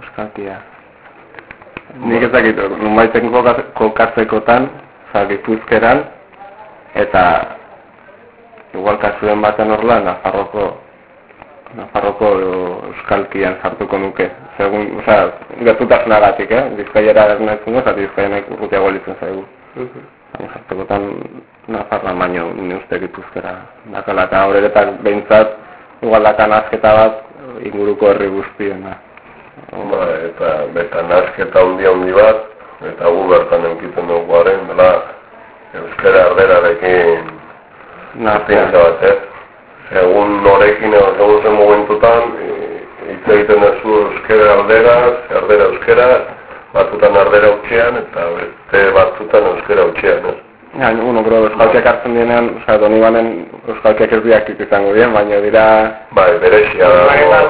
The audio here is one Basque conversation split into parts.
euskalkia. Nik ezakit, nunbaiten kokatzekotan, Gipuzkeran, eta igual kasuen baten horrela, Nafarroko euskalkian sartuko nuke. Segun, gertutasunagatik, Bizkaiara nahitzen eta Bizkaianak urrutiago litzen zaigu. Sartukotan Nafarra baino ni uste Gipuzkera dakala, eta horretak behintzat igual daka nazketa bat inguruko herri guztiena. Eta nazketa handi bat, eta gu bertan eukiten dugu garen, dela euskara erderarekin nazpintza bat, Segun norekin edo segun zen momentutan, hitz egiten duzu euskara erdera euskara, batzutan erdera utxean, eta beste batzutan euskara utxean, euskalkiak hartzen dienean, doni banen euskalkiak ez diak izango dien, baina dira... berexia da...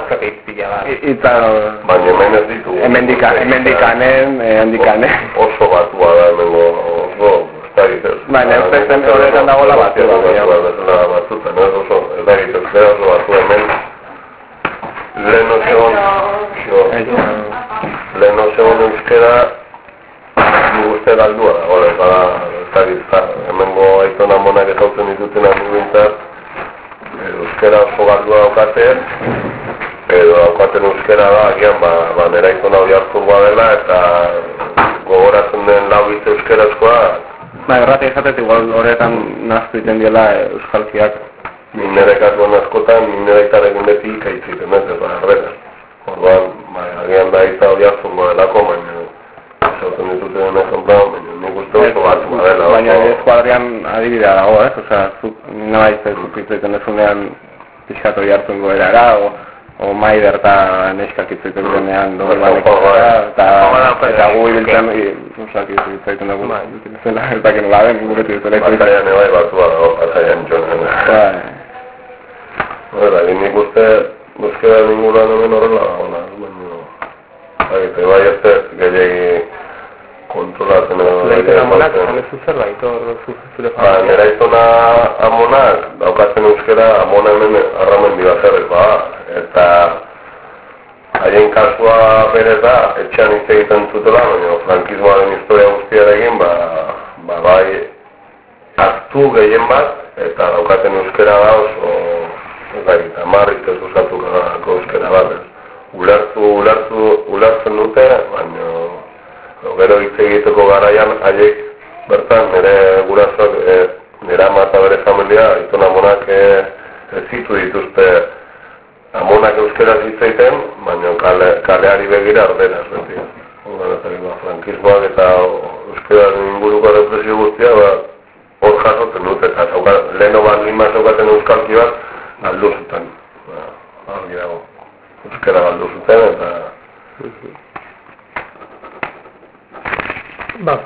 Baina hemen ez ditu... Emendikanen... Oso batua da, hemengo oso... Baina ez zen horretan dagoela batua. Batzutan, oso, ez da egiten, oso batua hemen... Leheno segon euskera... Guzti galdua da, hemengo aitona monak ezautzen dituten amiguintzat, euskera oso galdua daukate, edo daukaten euskera da, agian, nera aitona hori hartzungoa dela, eta gogoratzen den laubitze euskarazkoa. Errate izatez, igual horretan naztu iten diela euskalkiak. Nire kasuan askotan, nire aitarekin beti ikaitzitzen, ez erdera. Orduan, agian da aita hori hartzungoa delako, baina esauten dituten ejemplan, nik uste oso batua dela. Baina eskuadrian adibidea dago, zuk nahi zukitzaiten ezunean pixkat hori hartzungo erara, o maider eta neskak itzaiten denean dober baneko eta gu ibiltzen itzaiten dugu zela, ez dakin laben, guretu dutela itzaiten. Pasaian ebai batua dago, pasaian txonen. Nik uste euskera ninguran hemen horrela dagoela, bai ez gehiagi kontrolatzen edo... Lehiten amonak, zanezu zerbait, zure familia? Nera izona amonak, daukatzen euskera, amona hemen arramendi baserrekoa, eta haien kasua berez da, etxean hitz egiten zutela, baina frankismoaren historia guztiarekin, bai hartu gehien bat, eta daukaten euskera da oso, ez da egiten, marrik ez usatuko euskera bat, ulertzen dute, baina gero hitz egiteko garaian haiek bertan nire gurasoak, nire ama eta bere familia, aitona amonak ez zitu dituzte amonak euskaraz hitz egiten, baina kaleari begira erderaz beti. Frankismoak eta euskararen inguruko represio guztia hor jasotzen dute, eta leheno bat lima zaukaten euskalki bat galdu zuten. Argi dago, euskara galdu zuten eta...